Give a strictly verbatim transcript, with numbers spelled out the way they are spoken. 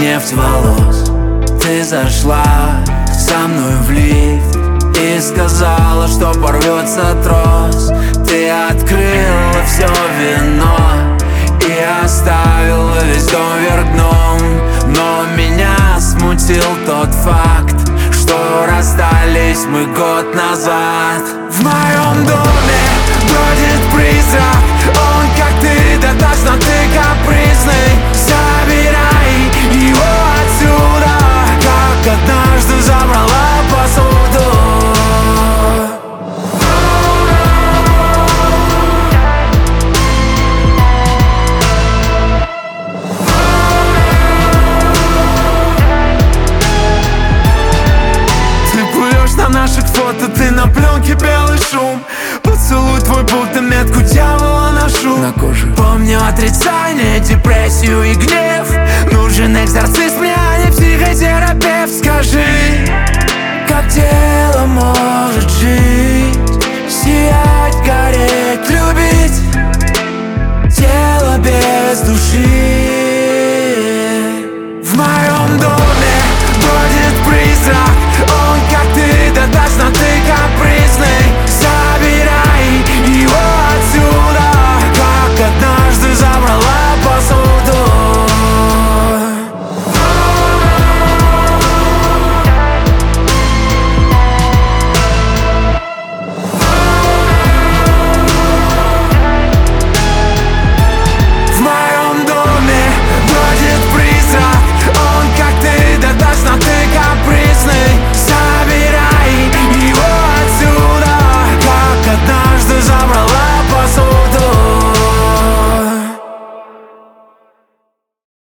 нефть волос. Ты зашла со мной в лифт и сказала, что порвется трос. Ты открыла все вино и оставила весь дом вверх дном. Но меня смутил тот факт, что расстались мы год назад. В моем доме бродит призрак, он как ты, да точно ты капризный. Забирай его отсюда, как однажды забрала посуду. На наших фото ты на пленке белый шум. Поцелуй твой, будто метку дьявола ношу на коже. Помню отрицание, депрессию и гнев. Нужен экзорцист мне, а не психотерапевт. Скажи,